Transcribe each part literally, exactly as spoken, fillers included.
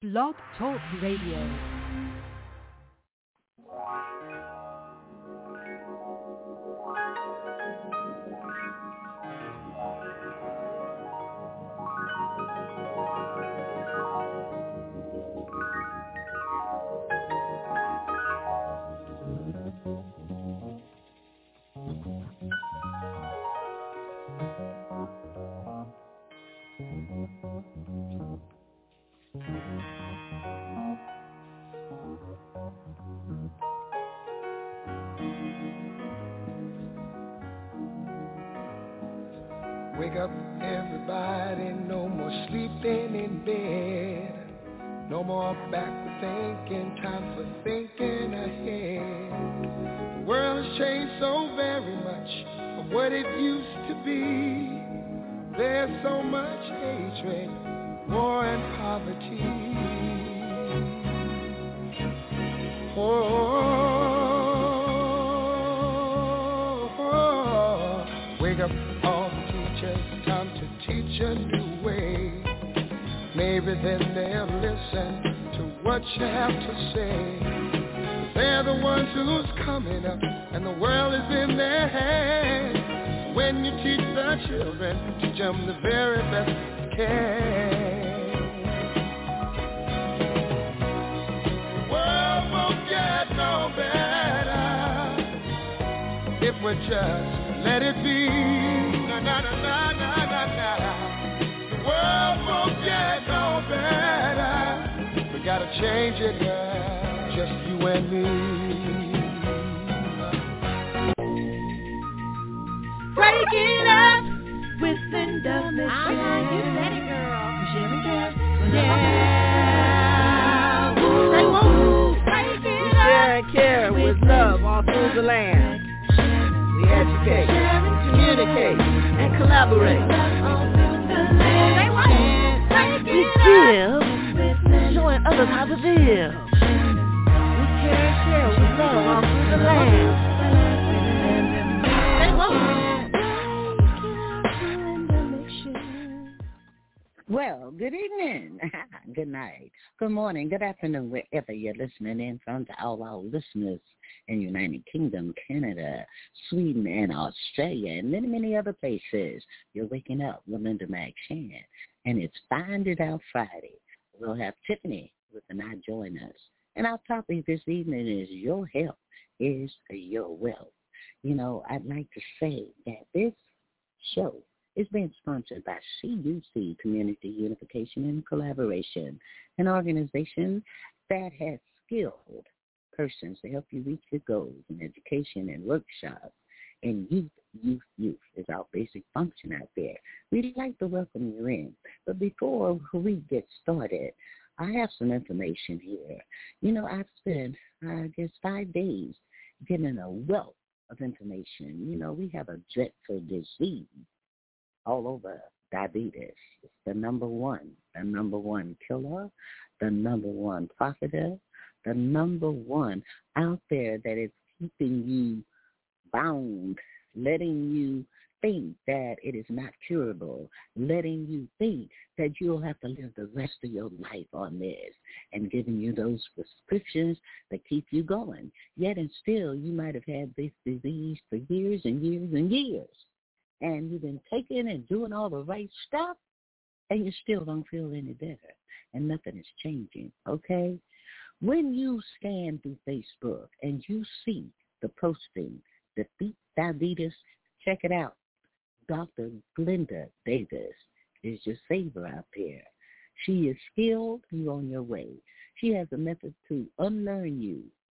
Blog Talk Radio. Wake up, everybody, no more sleeping in bed. No more backward thinking, time for thinking ahead. The world has changed so very much from what it used to be. There's so much hatred, war and poverty. Oh, oh, oh. Wake up, all the teachers, time to teach a new way. Maybe then they'll listen to what you have to say. They're the ones who's coming up, and the world is in their hands. When you teach the children, teach them the very best you can. The world won't get no better if we just let it be. Na na na na na na na. The world won't get no better. We gotta change it, girl, just you and me. Break it up with Linda Mitchell. Uh-huh, you said it, girl. Yeah. Woo. Say woo. Break it We share and care with love all through the land. We educate, communicate, and collaborate. Say what? We give, showing others how to live. We care and share with love all through the land. Say what? Well, good evening, good night, good morning, good afternoon, wherever you're listening in from, to all our listeners in United Kingdom, Canada, Sweden, and Australia, and many, many other places. You're waking up with Linda McShan, and it's Find It Out Friday. We'll have Tiffany with the night join us. And our topic this evening is Your Health is Your Wealth. You know, I'd like to say that this show is being sponsored by C U C, Community Unification and Collaboration, an organization that has skilled persons to help you reach your goals in education and workshops. And youth, youth, youth is our basic function out there. We'd like to welcome you in. But before we get started, I have some information here. You know, I've spent, I guess, five days getting a wealth of information. You know, we have a dreadful disease all over, diabetes. It's the number one, the number one killer, the number one profiter, the number one out there that is keeping you bound, letting you think that it is not curable, letting you think that you'll have to live the rest of your life on this, and giving you those prescriptions that keep you going. Yet and still, you might have had this disease for years and years and years. And you've been taking and doing all the right stuff, and you still don't feel any better, and nothing is changing, okay? When you scan through Facebook and you see the posting, Defeat Diabetes, check it out. Doctor Glenda Davis is your savior out there. She is skilled. You're on your way. She has a method to unlearn you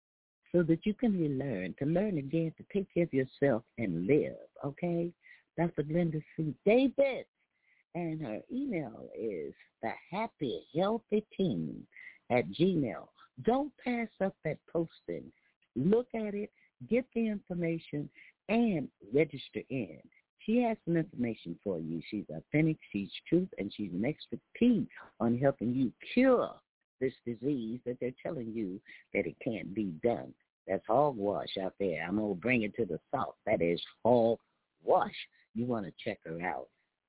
so that you can relearn, to learn again, to take care of yourself and live, okay? Doctor Glenda C. Davis, and her email is the happy healthy team at Gmail. Don't pass up that posting. Look at it, get the information, and register in. She has some information for you. She's authentic, she's truth, and she's an expertise on helping you cure this disease that they're telling you that it can't be done. That's hogwash out there. I'm going to bring it to the south. That is hogwash. You want to check her out.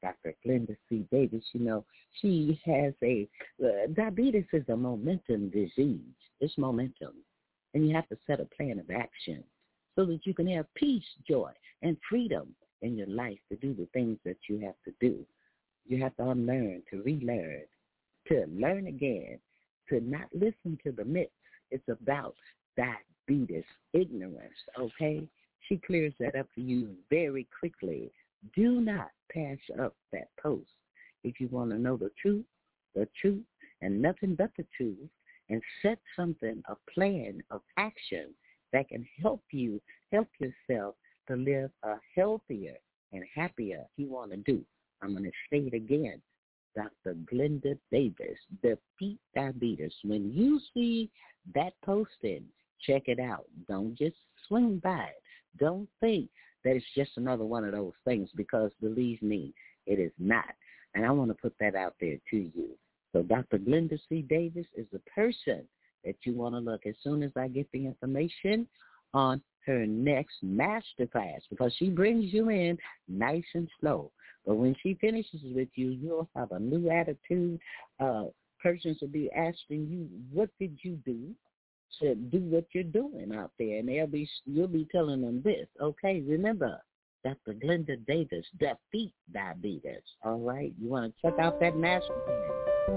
Doctor Glenda C. Davis, you know, she has a, uh, diabetes is a momentum disease. It's momentum. And you have to set a plan of action so that you can have peace, joy, and freedom in your life to do the things that you have to do. You have to unlearn, to relearn, to learn again, to not listen to the myths. It's about diabetes ignorance, okay? She clears that up for you very quickly. Do not pass up that post. If you want to know the truth, the truth, and nothing but the truth, and set something, a plan of action that can help you, help yourself to live a healthier and happier you want to do. I'm going to say it again. Doctor Glenda Davis, Defeat Diabetes. When you see that posting, check it out. Don't just swing by it. Don't think that it's just another one of those things, because believe me, it is not. And I want to put that out there to you. So Doctor Glenda C. Davis is the person that you want to look as soon as I get the information on her next masterclass, because she brings you in nice and slow. But when she finishes with you, you'll have a new attitude. Uh, persons will be asking you, what did you do to do what you're doing out there? And they'll be, you'll be telling them this. Okay, remember, Doctor Glenda Davis, Defeat Diabetes. All right? You want to check out that masterclass?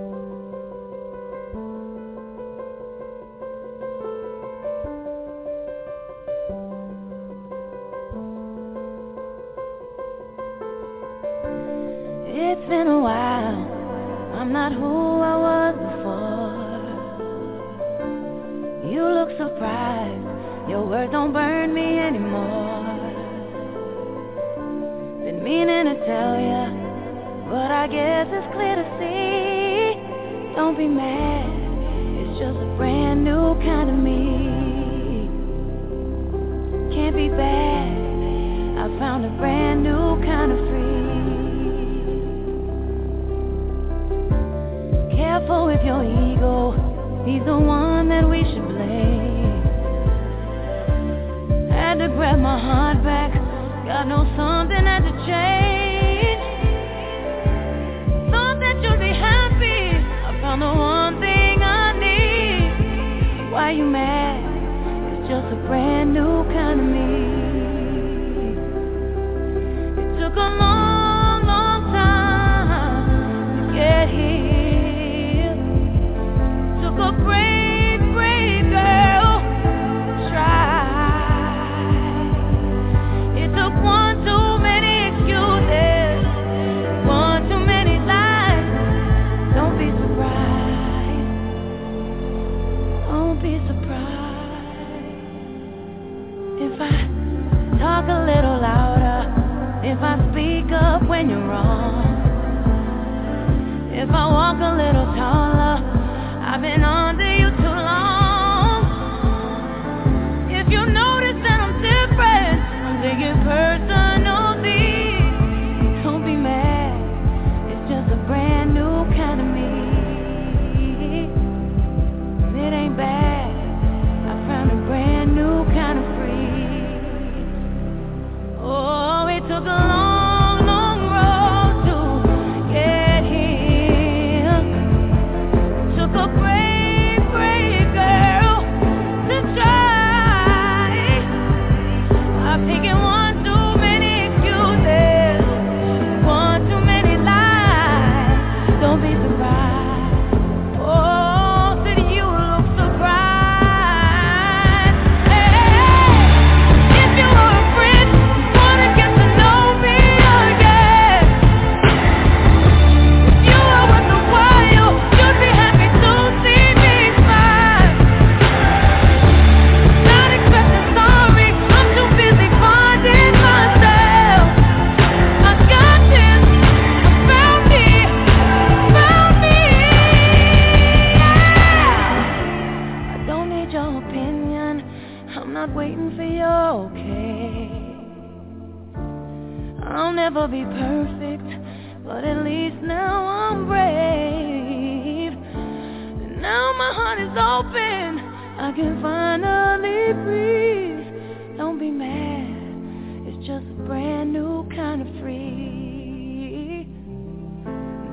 It's been a while, I'm not who I was before. You look surprised, your words don't burn me anymore. Been meaning to tell ya, but I guess it's clear to see. Don't be mad, it's just a brand new kind of me. Can't be bad, I found a brand new kind of free. Careful with your ego, he's the one that we should blame. Had to grab my heart back, God knows something had to change. Thought that you'd be happy, I found the one thing I need. Why you mad? It's just a brand new kind of me. It took a long, long time to get here. A brave, brave girl tried. It took one too many excuses, one too many lies. Don't be surprised, don't be surprised if I talk a little louder, if I speak up when you're wrong, if I walk a little taller. I've been under you too long. If you notice that I'm different, I'm taking personal things. Don't be mad, it's just a brand new kind of me. It ain't bad, I found a brand new kind of free. Oh, it took a long be perfect, but at least now I'm brave. And now my heart is open, I can finally breathe. Don't be mad, it's just a brand new kind of free.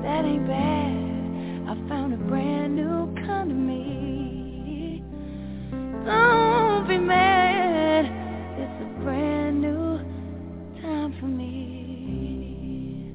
that ain't bad. I found a brand new kind of me. Don't be mad, it's a brand new time for me.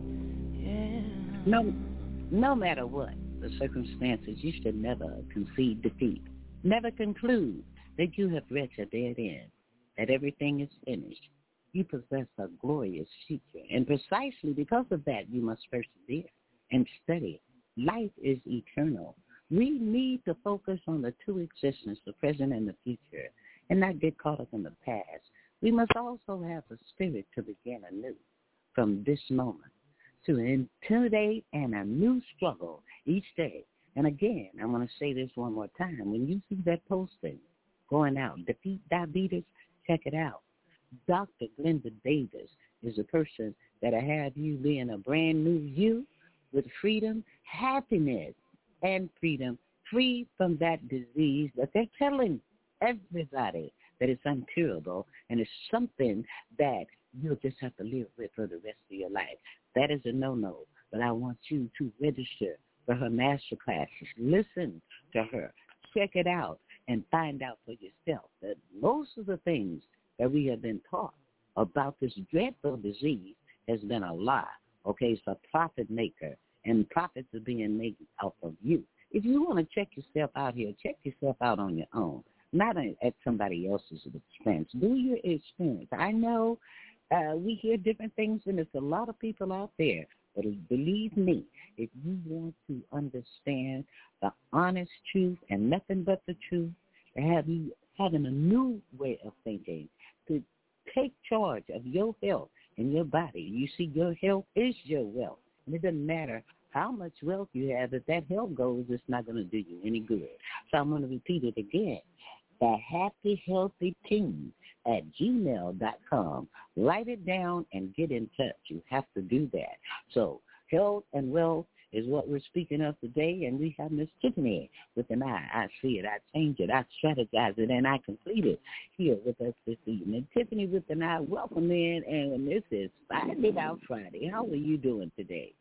Yeah. No, no matter what the circumstances, you should never concede defeat. Never conclude that you have reached a dead end, that everything is finished. You possess a glorious future, and precisely because of that, you must persevere and study. Life is eternal. We need to focus on the two existences, the present and the future, and not get caught up in the past. We must also have the spirit to begin anew from this moment, to intimidate and a new struggle each day. And again, I want to say this one more time. When you see that posting going out, Defeat Diabetes, check it out. Doctor Glenda Davis is a person that'll have you being a brand new you with freedom, happiness, and freedom, free from that disease that they're telling everybody that it's uncurable and it's something that you'll just have to live with for the rest of your life. That is a no-no, but I want you to register for her master classes. Listen to her. Check it out and find out for yourself that most of the things that we have been taught about this dreadful disease has been a lie. Okay, it's a profit maker, and profits are being made out of you. If you want to check yourself out here, check yourself out on your own, not at somebody else's expense. Do your experience. I know uh, we hear different things, and there's a lot of people out there, but believe me, if you want to understand the honest truth and nothing but the truth, to have you having a new way of thinking, to take charge of your health and your body. You see, your health is your wealth. And it doesn't matter how much wealth you have. If that health goes, it's not going to do you any good. So I'm going to repeat it again. The Happy Healthy Team at gmail dot com. Write it down and get in touch. You have to do that. So health and wealth is what we're speaking of today, and we have Miss Tiffany with an I. I see it, I change it, I strategize it, and I complete it here with us this evening. Tiffany with an I, welcome in, and this is Find It Out Friday. How are you doing today?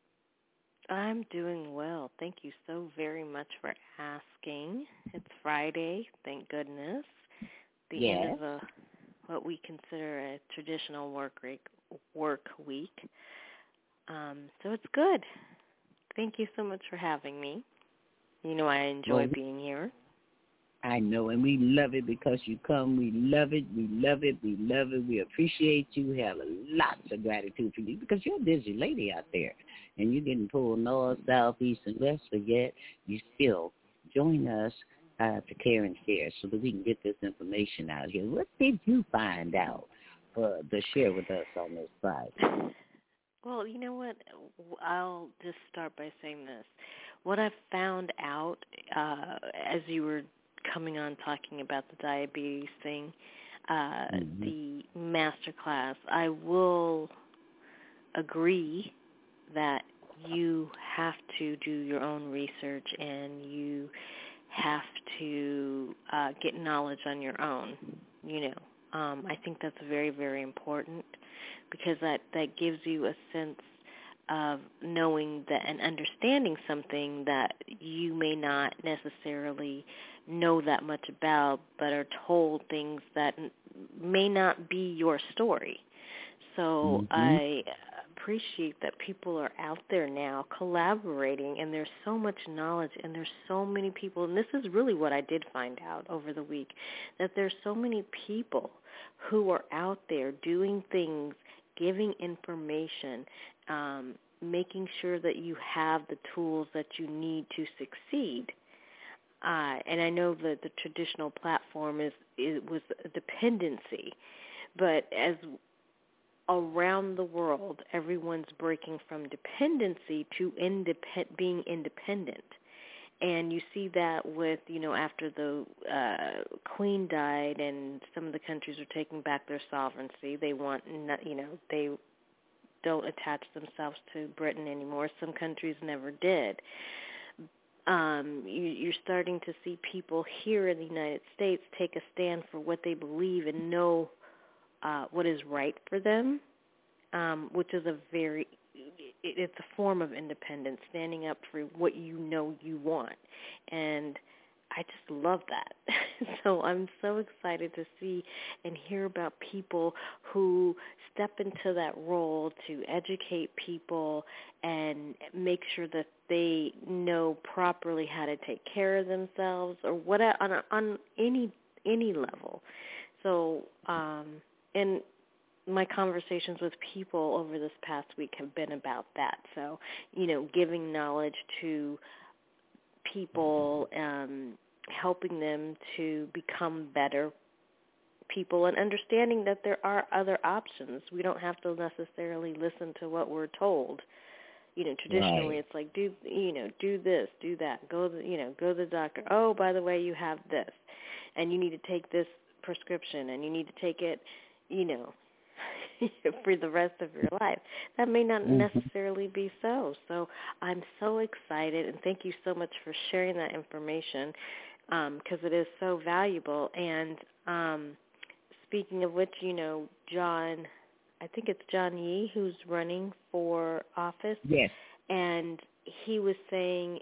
I'm doing well. Thank you so very much for asking. It's Friday, thank goodness. The yes. end of a, what we consider a traditional work week. Work week. Um, so it's good. Thank you so much for having me. You know I enjoy well, being here. I know, and we love it because you come. We love it. We love it. We love it. We appreciate you. We have lots of gratitude for you because you're a busy lady out there, and you're getting pulled north, south, east, and west, but yet you still join us uh, to care and share so that we can get this information out here. What did you find out uh, to share with us on this side? Well, you know what? I'll just start by saying this. What I've found out uh, as you were coming on talking about the diabetes thing, uh, mm-hmm. the master class, I will agree that you have to do your own research and you have to uh, get knowledge on your own, you know. Um, I think that's very, very important because that, that gives you a sense of knowing that and understanding something that you may not necessarily know that much about, but are told things that may not be your story. So mm-hmm. I appreciate that people are out there now collaborating, and there's so much knowledge, and there's so many people, and this is really what I did find out over the week, that there's so many people who are out there doing things, giving information, um, making sure that you have the tools that you need to succeed. Uh, and I know that the traditional platform is it was a dependency, but as around the world, everyone's breaking from dependency to independ- being independent. And you see that with, you know, after the uh, Queen died and some of the countries are taking back their sovereignty, they want, not, you know, they don't attach themselves to Britain anymore. Some countries never did. Um, you, you're starting to see people here in the United States take a stand for what they believe and know uh, what is right for them, um, which is a very, it, it's a form of independence, standing up for what you know you want. And I just love that. So I'm so excited to see and hear about people who step into that role to educate people and make sure that they know properly how to take care of themselves, or what on a, on any any level. So, um, and my conversations with people over this past week have been about that. So, you know, giving knowledge to people, um, helping them to become better people, and understanding that there are other options. We don't have to necessarily listen to what we're told. You know, traditionally right. it's like, do, you know, do this, do that, go, to, you know, go to the doctor. Oh, by the way, you have this, and you need to take this prescription, and you need to take it, you know, for the rest of your life. That may not Mm-hmm. necessarily be so. So I'm so excited, and thank you so much for sharing that information, because um, it is so valuable. And um, speaking of which, you know, John, I think it's John Yee who's running for office. Yes. And he was saying,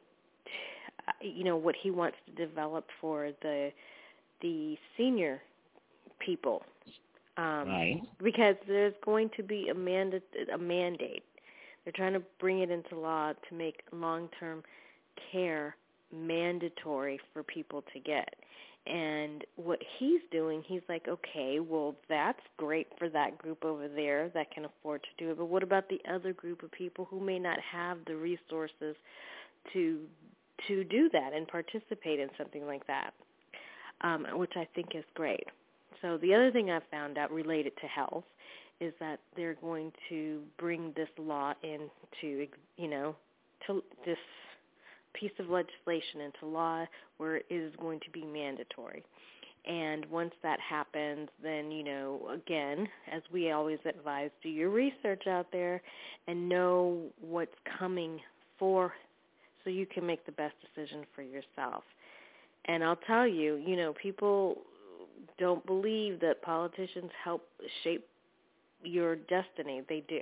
you know, what he wants to develop for the the senior people. Um, right. Because there's going to be a, manda- a mandate. They're trying to bring it into law to make long-term care mandatory for people to get. And what he's doing, he's like, okay, well, that's great for that group over there that can afford to do it, but what about the other group of people who may not have the resources to to do that and participate in something like that, um, which I think is great. So the other thing I found out related to health is that they're going to bring this law into, you know, to this piece of legislation into law where it is going to be mandatory. And once that happens, then, you know, again, as we always advise, do your research out there and know what's coming for, so you can make the best decision for yourself. And I'll tell you, you know, people don't believe that politicians help shape your destiny. They do.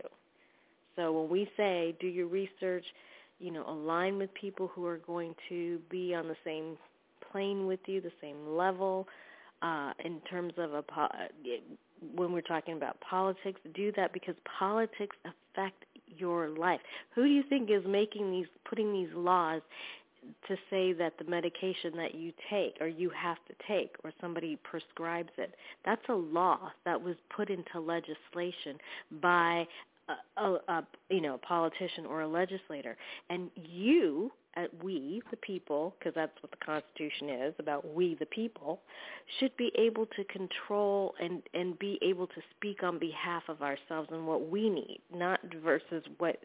So when we say do your research, you know, align with people who are going to be on the same plane with you, the same level, uh, in terms of a po- when we're talking about politics, do that, because politics affect your life. Who do you think is making these, putting these laws to say that the medication that you take or you have to take or somebody prescribes it? That's a law that was put into legislation by a, a, a you know, a politician or a legislator. And you, uh, we, the people, because that's what the Constitution is, about we, the people, should be able to control and, and be able to speak on behalf of ourselves and what we need, not versus what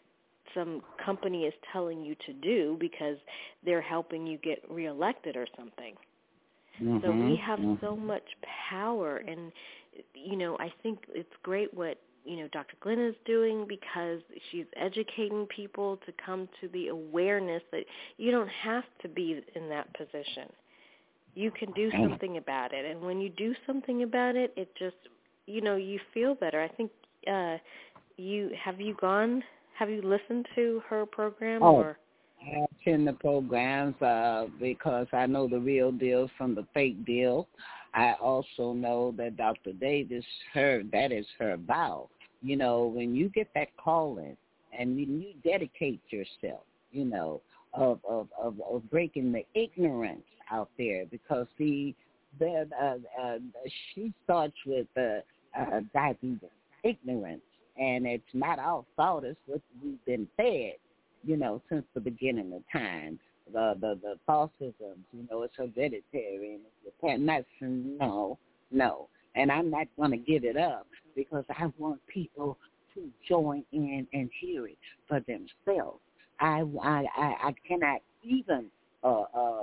some company is telling you to do because they're helping you get reelected or something. Mm-hmm. So we have mm-hmm. so much power, and, you know, I think it's great what, you know, Doctor Glenn is doing, because she's educating people to come to the awareness that you don't have to be in that position. You can do something about it, and when you do something about it, it just, you know, you feel better. I think uh, you, have you gone... Have you listened to her program? Oh, or? I attend the programs uh, because I know the real deal from the fake deal. I also know that Doctor Davis, her that is her vow. You know, when you get that calling and you, you dedicate yourself, you know, of, of, of, of breaking the ignorance out there, because the, the uh, uh, she starts with uh, uh, diabetes, ignorance. And it's not our fault. It's what we've been fed, you know, since the beginning of time. The the, the falsisms, you know, it's hereditary. And it's no, no. And I'm not going to give it up, because I want people to join in and hear it for themselves. I, I, I, I cannot even uh, uh,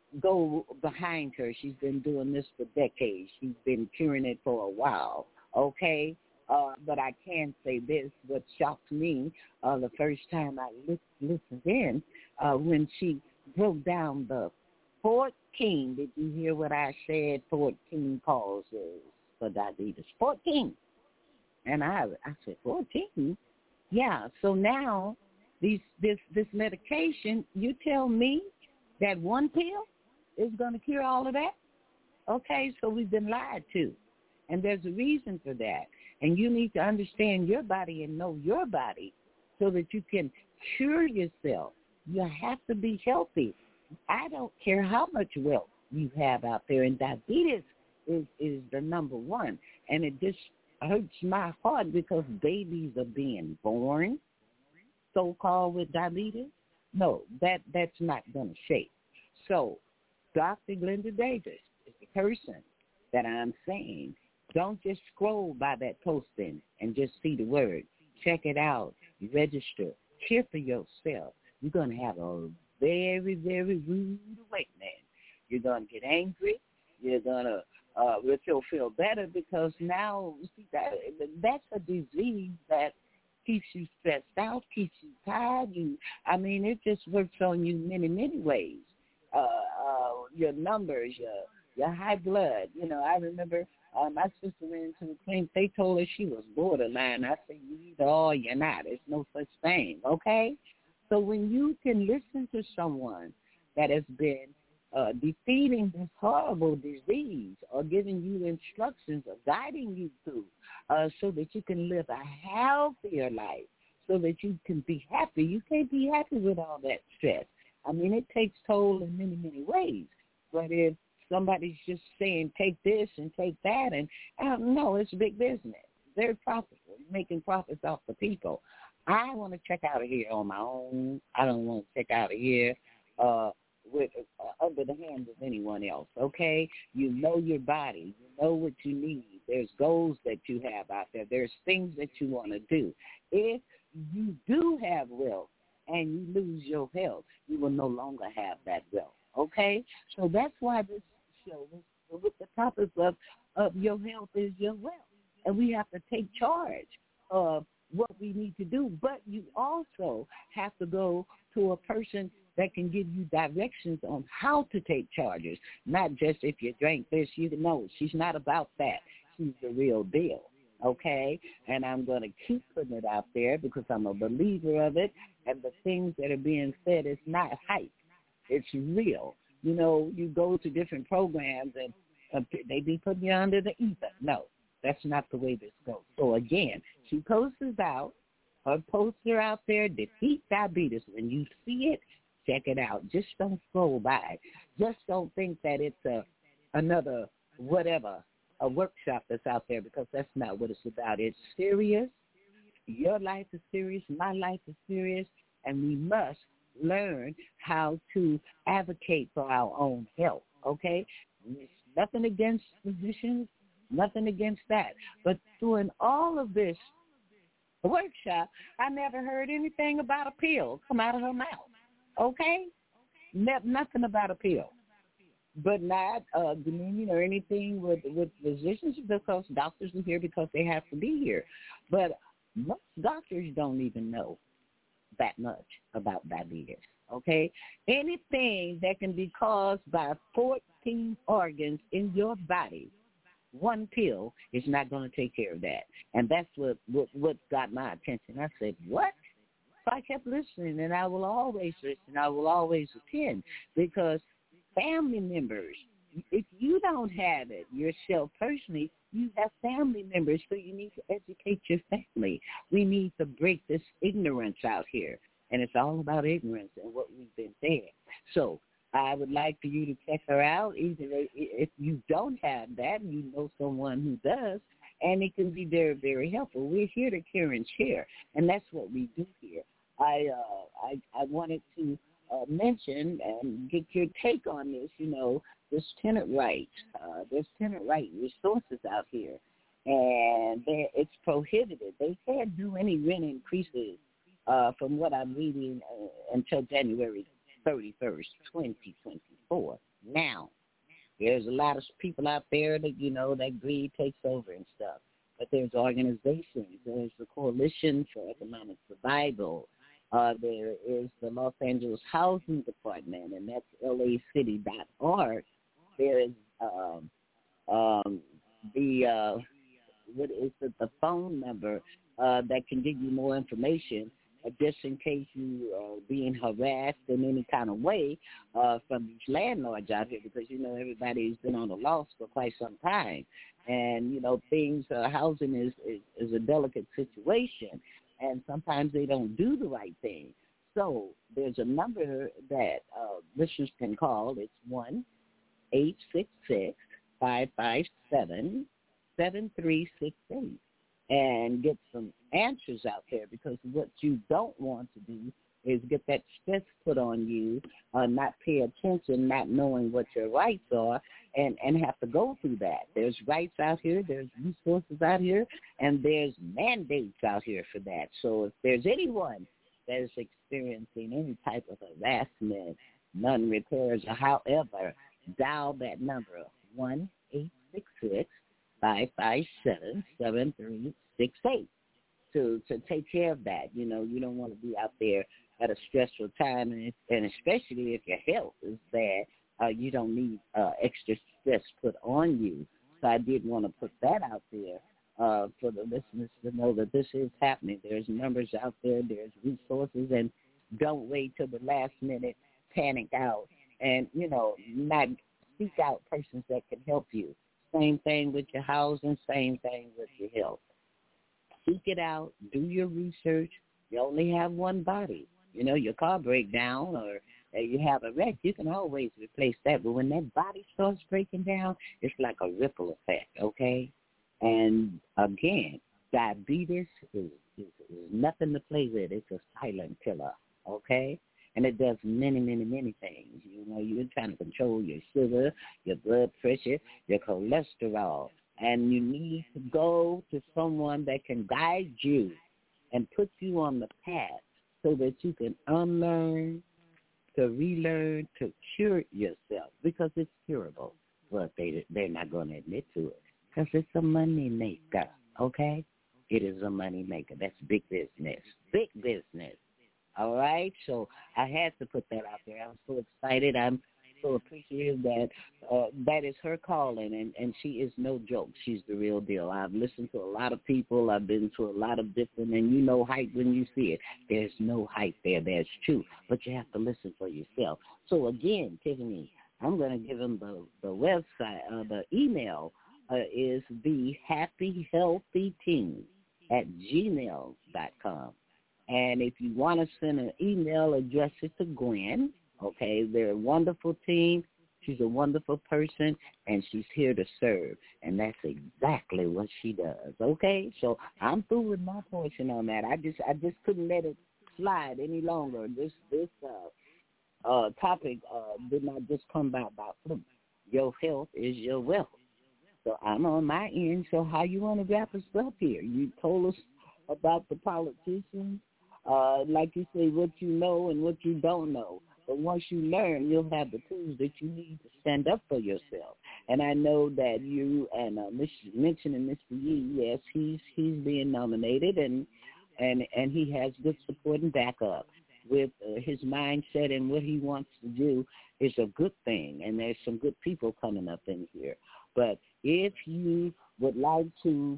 go behind her. She's been doing this for decades. She's been curing it for a while, okay? Uh, but I can say this, what shocked me uh, the first time I li- listened in, uh, when she broke down the fourteen, did you hear what I said, fourteen causes for diabetes, fourteen. And I, I said, fourteen? Yeah, so now these this this medication, you tell me that one pill is going to cure all of that? Okay, so we've been lied to, and there's a reason for that. And you need to understand your body and know your body so that you can cure yourself. You have to be healthy. I don't care how much wealth you have out there, and diabetes is, is the number one. And it just hurts my heart because babies are being born, so-called with diabetes. No, that, that's not going to shake. So Doctor Glenda Davis is the person that I'm saying, don't just scroll by that posting and just see the word. Check it out. Register. Cheer for yourself. You're going to have a very, very rude awakening. You're going to get angry. You're going to uh, feel, feel better because now, see, that, that's a disease that keeps you stressed out, keeps you tired. You, I mean, it just works on you many, many ways. Uh, uh, your numbers, your your high blood. You know, I remember uh, my sister went into the clinic. They told her she was borderline. I said, you either are or you're not. There's no such thing, okay? So when you can listen to someone that has been uh, defeating this horrible disease or giving you instructions or guiding you through uh, so that you can live a healthier life, so that you can be happy. You can't be happy with all that stress. I mean, it takes toll in many, many ways. But if somebody's just saying, take this and take that, and uh, no, it's big business. Very profitable, making profits off the people. I want to check out of here on my own. I don't want to check out of here uh, with uh, under the hands of anyone else, okay? You know your body. You know what you need. There's goals that you have out there. There's things that you want to do. If you do have wealth, and you lose your health, you will no longer have that wealth, okay? So that's why this show is with the topic of, of your health is your wealth. And we have to take charge of what we need to do. But you also have to go to a person that can give you directions on how to take charges, not just if you drank this, you know, she's not about that. She's the real deal. Okay, and I'm going to keep putting it out there because I'm a believer of it, and the things that are being said is not hype. It's real. You know, you go to different programs, and uh, they be putting you under the ether. No, that's not the way this goes. So, again, she posts out, her poster out there, Defeat Diabetes. When you see it, check it out. Just don't scroll by. Just don't think that it's a another whatever, a workshop that's out there, because that's not what it's about. It's serious. Your life is serious. My life is serious. And we must learn how to advocate for our own health, okay? It's nothing against physicians, nothing against that. But doing all of this workshop, I never heard anything about a pill come out of her mouth, okay? Ne- nothing about a pill. But not uh, demeaning or anything with, with physicians, because doctors are here because they have to be here. But most doctors don't even know that much about diabetes, okay? Anything that can be caused by fourteen organs in your body, one pill is not going to take care of that. And that's what, what, what got my attention. I said, what? So I kept listening, and I will always listen. I will always attend, because family members, if you don't have it yourself personally, you have family members, so you need to educate your family. We need to break this ignorance out here, and it's all about ignorance and what we've been saying. So I would like for you to check her out. Either if you don't have that, you know someone who does, and it can be very, very helpful. We're here to care and share, and that's what we do here. I uh, I, I wanted to Uh, mention and get your take on this, you know, this tenant right. Uh, there's tenant right resources out here, and it's prohibited. They can't do any rent increases uh, from what I'm reading uh, until January thirty-first, twenty twenty-four. Now, there's a lot of people out there that, you know, that greed takes over and stuff, but there's organizations. There's the Coalition for Economic Survival. Uh, there is the Los Angeles Housing Department, and that's L A city dot org. There is um, um, the, uh, what is it, the phone number uh, that can give you more information, uh, just in case you are being harassed in any kind of way uh, from these landlords out here, because, you know, everybody's been on the loss for quite some time. And, you know, things, uh, housing is, is, is a delicate situation, and sometimes they don't do the right thing. So there's a number that uh, listeners can call. It's one eight six six, five five seven, seven three six eight and get some answers out there, because what you don't want to do is get that stress put on you, uh, not pay attention, not knowing what your rights are, and, and have to go through that. There's rights out here, there's resources out here, and there's mandates out here for that. So if there's anyone that is experiencing any type of harassment, non-repairs, or however, dial that number, one eight six six, five five seven, seven three six eight. To, to take care of that. You know, you don't want to be out there at a stressful time, and, and especially if your health is bad, uh, you don't need uh, extra stress put on you. So I did want to put that out there uh, for the listeners to know that this is happening. There's numbers out there, there's resources, and don't wait till the last minute, panic out, and, you know, not seek out persons that can help you. Same thing with your housing, same thing with your health. Seek it out. Do your research. You only have one body. You know, your car break down or uh, you have a wreck, you can always replace that. But when that body starts breaking down, it's like a ripple effect, okay? And, again, diabetes is, is, is nothing to play with. It's a silent killer, okay? And it does many, many, many things. You know, you're trying to control your sugar, your blood pressure, your cholesterol. And you need to go to someone that can guide you and put you on the path so that you can unlearn, to relearn, to cure yourself, because it's curable. Well, they, they're not going to admit to it because it's a money maker, okay? It is a money maker. That's big business, big business, all right? So I had to put that out there. I was so excited. I'm so appreciative that uh, that is her calling, and, and she is no joke. She's the real deal. I've listened to a lot of people. I've been to a lot of different, and you know hype when you see it. There's no hype there. There's truth, but you have to listen for yourself. So, again, Tiffany, I'm going to give them the, the website, uh, the email uh, is the happy healthy team at gmail dot com. And if you want to send an email, address it to Gwen. Okay, they're a wonderful team. She's a wonderful person, and she's here to serve, and that's exactly what she does. Okay, so I'm through with my portion on that. I just, I just couldn't let it slide any longer. This, this uh, uh, topic uh, did not just come by by fluke. Your health is your wealth. So I'm on my end. So how you want to wrap us up here? You told us about the politicians, uh, like you say, what you know and what you don't know. But once you learn, you'll have the tools that you need to stand up for yourself. And I know that you and uh, mentioning Mister Yee, yes, he's he's being nominated, and and and he has good support and backup with uh, his mindset, and what he wants to do is a good thing. And there's some good people coming up in here. But if you would like to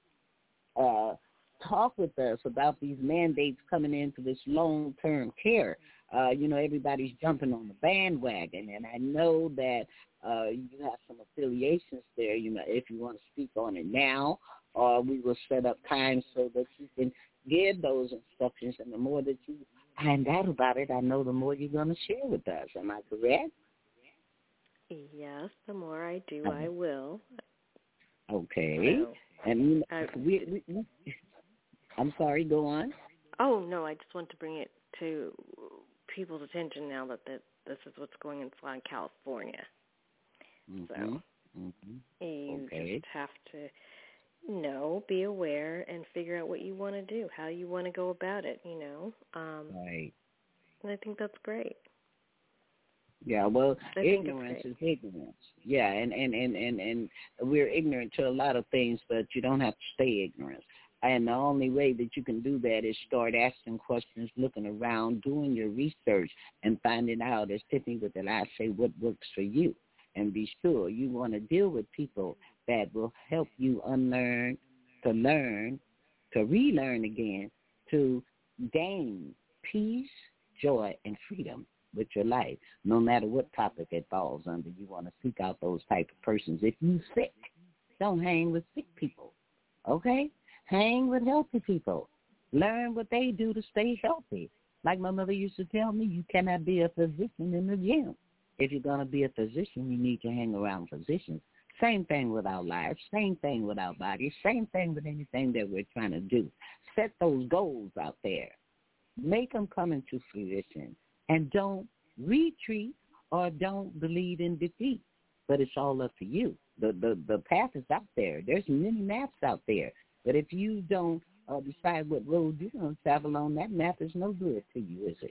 uh, talk with us about these mandates coming into this long-term care, Uh, you know, everybody's jumping on the bandwagon, and I know that uh, you have some affiliations there. You know, if you want to speak on it now, or uh, we will set up time so that you can give those instructions, and the more that you find out about it, I know the more you're going to share with us. Am I correct? Yes, the more I do, um, I will. Okay. So, and you know, I, we, we, we, I'm sorry, go on. Oh, no, I just want to bring it to people's attention now that the, this is what's going on in California. Mm-hmm. So mm-hmm. you okay. just have to know, be aware, and figure out what you want to do, how you want to go about it, you know. Um, right. And I think that's great. Yeah, well, I ignorance is ignorance. Yeah, and, and, and, and, and we're ignorant to a lot of things, but you don't have to stay ignorant. And the only way that you can do that is start asking questions, looking around, doing your research, and finding out, as Tiffany would I say, what works for you. And be sure you want to deal with people that will help you unlearn, to learn, to relearn again, to gain peace, joy, and freedom with your life. No matter what topic it falls under, you want to seek out those type of persons. If you sick, don't hang with sick people, okay? Hang with healthy people. Learn what they do to stay healthy. Like my mother used to tell me, you cannot be a physician in the gym. If you're going to be a physician, you need to hang around physicians. Same thing with our lives, same thing with our bodies, same thing with anything that we're trying to do. Set those goals out there. Make them come into fruition. And don't retreat or don't believe in defeat. But it's all up to you. The, the, the path is out there. There's many maps out there. But if you don't uh, decide what road you're going to travel on, that map is no good to you, is it?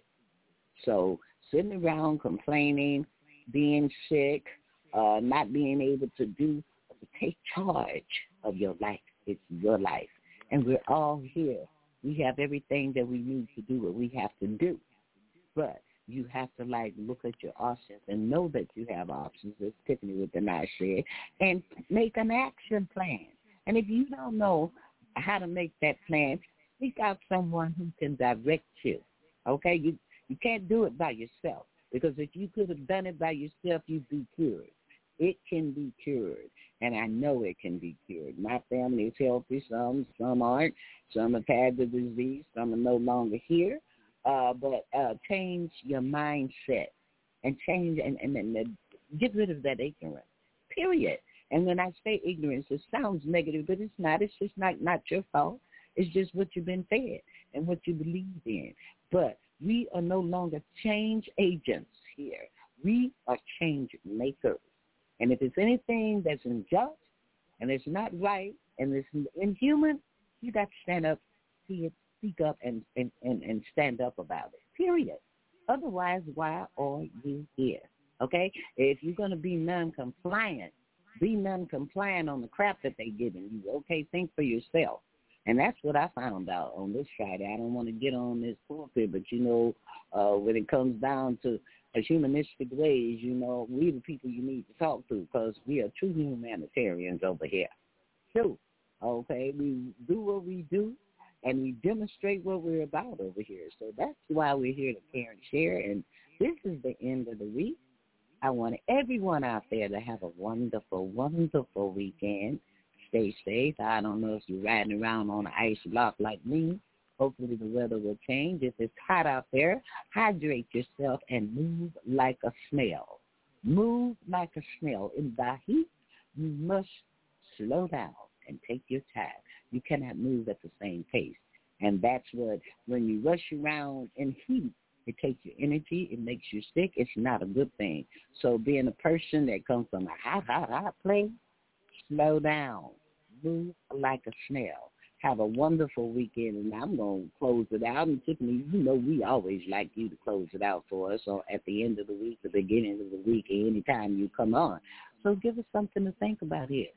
So sitting around complaining, being sick, uh, not being able to do, to take charge of your life. It's your life. And we're all here. We have everything that we need to do what we have to do. But you have to, like, look at your options and know that you have options, as Tiffany with the nice said, and make an action plan. And if you don't know how to make that plan, seek out someone who can direct you, okay? You you can't do it by yourself, because if you could have done it by yourself, you'd be cured. It can be cured, and I know it can be cured. My family is healthy. Some, some aren't. Some have had the disease. Some are no longer here. Uh, but uh, change your mindset and change and, and, and get rid of that ignorance, period. And when I say ignorance, it sounds negative, but it's not. It's just not, not your fault. It's just what you've been fed and what you believe in. But we are no longer change agents here. We are change makers. And if it's anything that's unjust and it's not right and it's inhuman, you got to stand up, see it, speak up, and, and, and, and stand up about it, period. Otherwise, why are you here? Okay? If you're going to be non-compliant, be non-compliant on the crap that they're giving you. Okay? Think for yourself. And that's what I found out on this Friday. I don't want to get on this pulpit, but, you know, uh, when it comes down to a humanistic ways, you know, we the people you need to talk to, because we are true humanitarians over here. True. Okay? We do what we do, and we demonstrate what we're about over here. So that's why we're here to care and share. And this is the end of the week. I want everyone out there to have a wonderful, wonderful weekend. Stay safe. I don't know if you're riding around on an ice block like me. Hopefully the weather will change. If it's hot out there, hydrate yourself and move like a snail. Move like a snail. In the heat, you must slow down and take your time. You cannot move at the same pace. And that's what, when you rush around in heat, it takes your energy. It makes you sick. It's not a good thing. So being a person that comes from a hot, hot, hot place, slow down. Move like a snail. Have a wonderful weekend, and I'm going to close it out. And Tiffany, you know we always like you to close it out for us, or at the end of the week, the beginning of the week, or any time you come on. So give us something to think about here.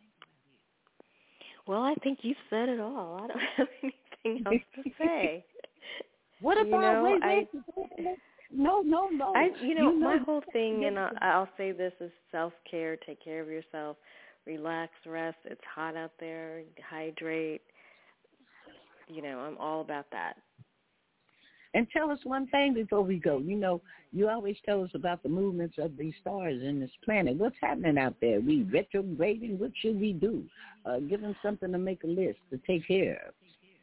Well, I think you've said it all. I don't have anything else to say. What about, you know, wait, wait, I, wait, no, no, no. I, you know, you know, my whole thing, and I'll, I'll say this, is self-care. Take care of yourself. Relax, rest. It's hot out there. Hydrate. You know, I'm all about that. And tell us one thing before we go. You know, you always tell us about the movements of these stars in this planet. What's happening out there? We retrograding? What should we do? Uh, give them something to make a list to take care of.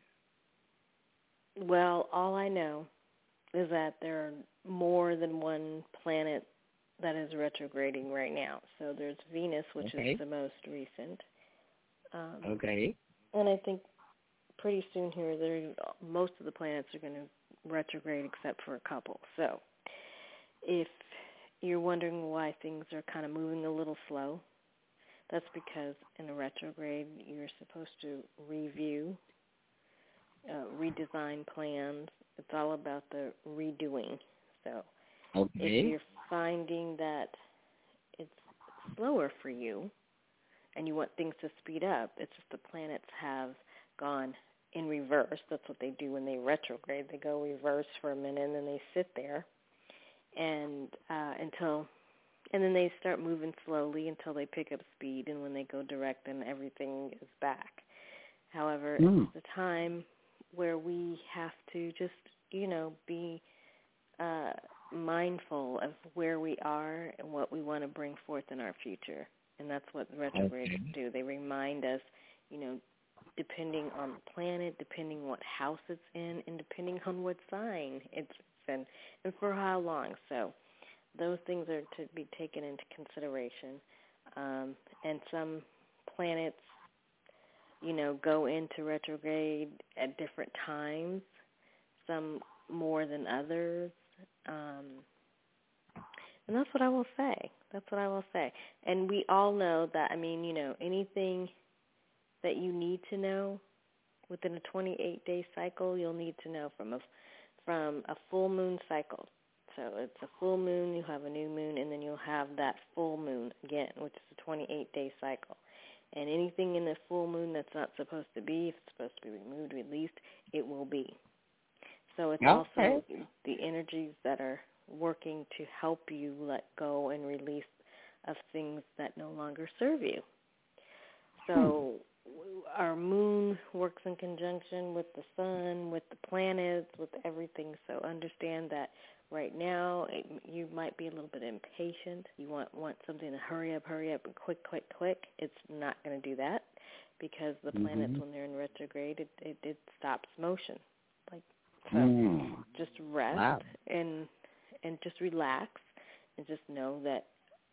Well, all I know is that there are more than one planet that is retrograding right now. So there's Venus, which okay. is the most recent. Um, okay. And I think pretty soon here, most of the planets are going to retrograde except for a couple. So if you're wondering why things are kind of moving a little slow, that's because in a retrograde, you're supposed to review, uh, redesign plans. It's all about the redoing. So okay. if you're finding that it's slower for you and you want things to speed up, it's just the planets have gone in reverse. That's what they do when they retrograde. They go reverse for a minute, and then they sit there and uh, until, and then they start moving slowly until they pick up speed, and when they go direct, then everything is back. However, mm. it's the time where we have to just, you know, be uh, mindful of where we are and what we want to bring forth in our future. And that's what retrogrades okay. do. They remind us, you know, depending on the planet, depending what house it's in, and depending on what sign it's in, and for how long. So those things are to be taken into consideration. Um, and some planets, you know, go into retrograde at different times, some more than others. Um, and that's what I will say. That's what I will say. And we all know that, I mean, you know, anything that you need to know within a twenty-eight day cycle, you'll need to know from a, from a full moon cycle. So it's a full moon, you have a new moon, and then you'll have that full moon again, which is a twenty-eight day cycle. And anything in the full moon that's not supposed to be, if it's supposed to be removed, released, it will be. So it's okay. also the energies that are working to help you let go and release of things that no longer serve you. So hmm. our moon works in conjunction with the sun, with the planets, with everything. So understand that right now it, you might be a little bit impatient. You want, want something to hurry up, hurry up, and quick, quick, quick. It's not going to do that because the mm-hmm. planets, when they're in retrograde, it, it, it stops motion. Like so, mm. just rest wow. and and just relax and just know that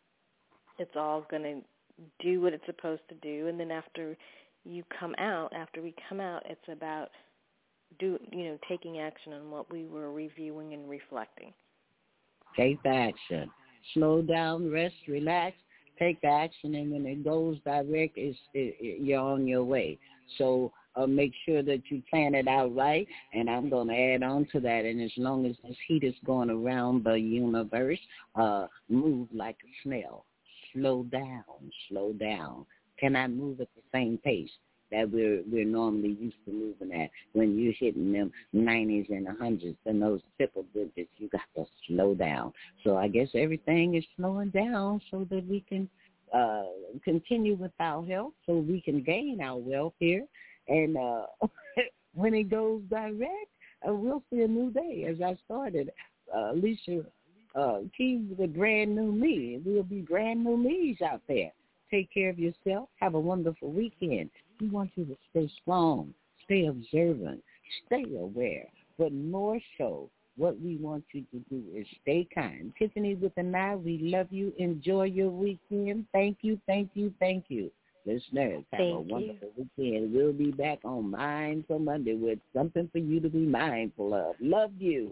it's all going to do what it's supposed to do. And then after you come out, after we come out, it's about do you know taking action on what we were reviewing and reflecting. Take the action. Slow down, rest, relax, take the action, and when it goes direct, it's, it, it, you're on your way. So uh, make sure that you plan it out right, and I'm going to add on to that. And as long as this heat is going around the universe, uh, move like a snail. Slow down, slow down. Cannot move at the same pace that we're we're normally used to moving at. When you're hitting them nineties and hundreds and those triple digits, you got to slow down. So I guess everything is slowing down so that we can uh, continue with our health, so we can gain our wealth here. And uh, when it goes direct, uh, we'll see a new day. As I started, uh, Alicia uh, Keys with a brand new me. We'll be brand new me's out there. Take care of yourself. Have a wonderful weekend. We want you to stay strong, stay observant, stay aware. But more so, what we want you to do is stay kind. Tiffany with an I, we love you. Enjoy your weekend. Thank you, thank you, thank you. Listeners, have thank a wonderful you. weekend. We'll be back on Mind for Monday with something for you to be mindful of. Love you.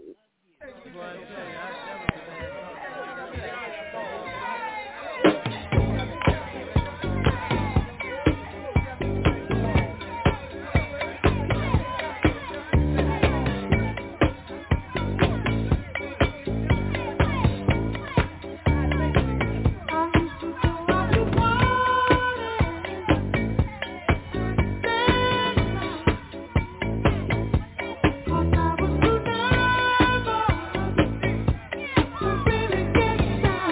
I was too nervous to really get down.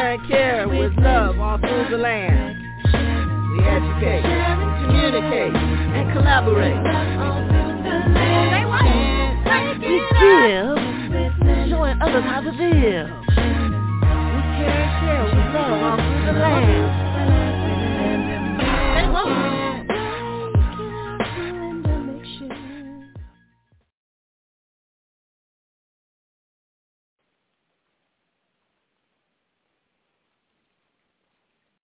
and care with love all through the land. We educate, communicate, and collaborate. We give, showing others how to live.